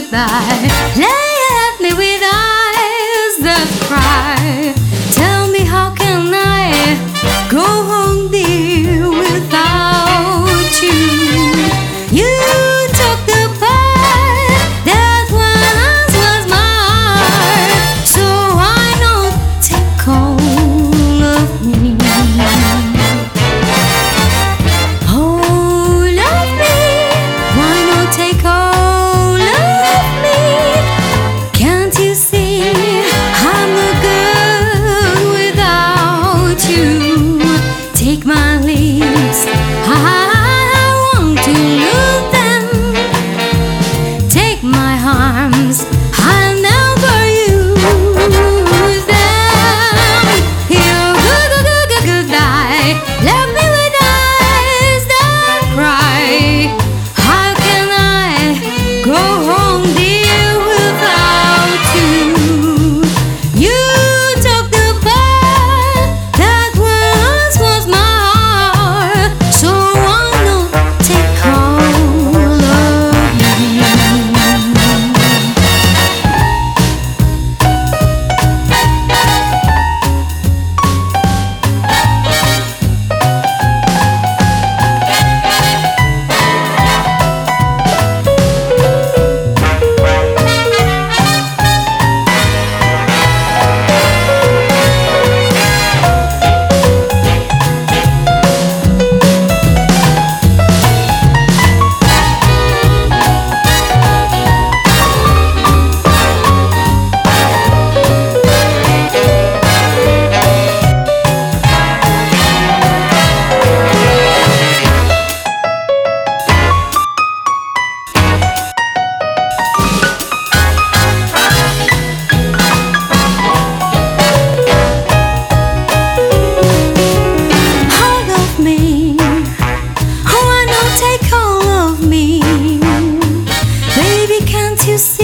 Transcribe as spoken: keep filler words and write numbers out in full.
goodbye. Lay at me with eyes that cry. Tell me, how can I go on, dear, without you? You took the part that once was mine, so why not take all of me? All of me, why not take all of me? Can't you see I'm no good without you? Take my lips, I want to lose them. Take my arms, I'll never use them. You good, good, good, good, goodbye. Left me with eyes that cry. How can I go on, dear, without you? You took the part that once was mine, so why not take all of me? All of me, why not take all of me? Baby, can't you see